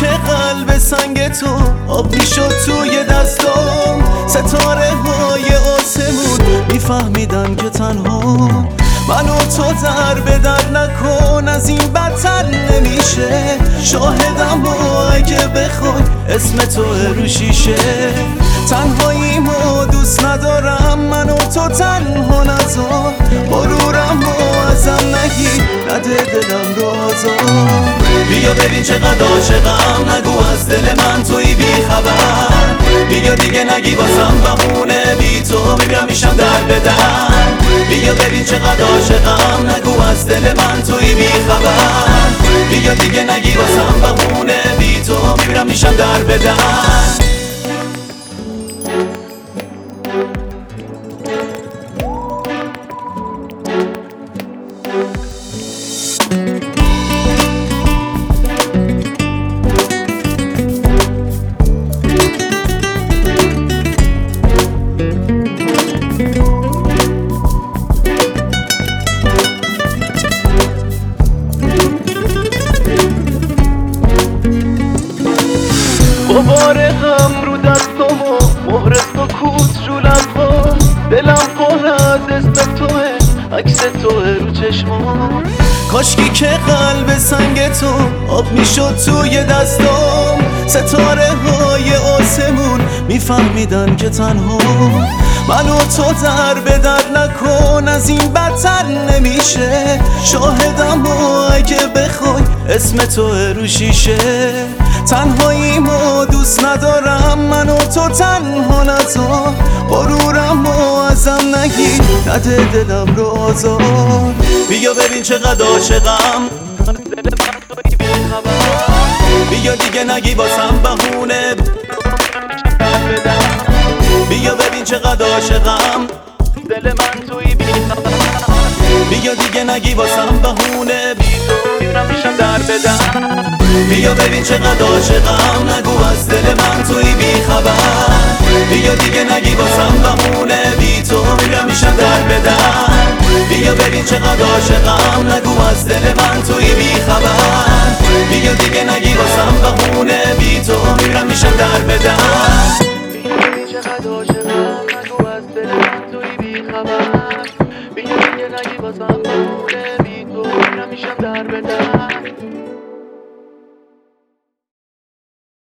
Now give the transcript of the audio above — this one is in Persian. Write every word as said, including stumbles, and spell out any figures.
که قلب سنگ تو آب میشد توی دستام، ستاره های آسمون میفهمیدن که تنها من و تو در به در نکن، از این بدتر نمیشه. شاهدم و اگه بخوای اسم تو رو شیشه، تنهاییمو دوست ندارم، من و تو تنها نذار، غرورم و ازم نگی، نده دلم رو آزار. بیا ببین چقدر عاشقم، نگو از دل من توی بی خبر، بیا دیگه نگی واسم بهونه، بی تو میرم میشم در به در. بیا ببین چقدر عاشقم، نگو از دل من توی بی خبر، بیا دیگه نگی واسم بهونه، بی تو میرم میشم در به در. غبار غم رو دستم و مهر سکوت رو لبها، دلم پر از اسم توه، عکس توه رو چشمام. کاشکی که قلب سنگ تو آب میشد توی دستام، ستاره های آسمون میفهمیدن که تنها من و تو در به در نکن، از این بدتر نمیشه. شاهدم و اگه بخوای اسم تو رو شیشه، تنهاییمو دوست ندارم، من و تو تنها نذار، غرورم و ازم نگی، نده دلم رو آزار. بیا ببین چقدر عاشقم، بیا دیگه نگی واسم بهونه، بیا ببین چقدر عاشقم، دل من توی بی خبر، بیا دیگه نگی واسم بهونه، بی تو میرم میشم در به در. بیا ببین چقدر عاشقم، نگو از دل من توی بی خبر، بیا دیگه نگی واسم بهونه، بی تو میرم میشم در به در. بیا ببین چقدر عاشقم، نگو از دل من توی بی خبر، بیا دیگه نگی واسم بهونه، بی تو میرم میشم در به در. چقدر عاشقم، نگو از دل من توی بی خبر، بیا دیگه نگی واسم بهونه، بی تو میرم میشم در به در.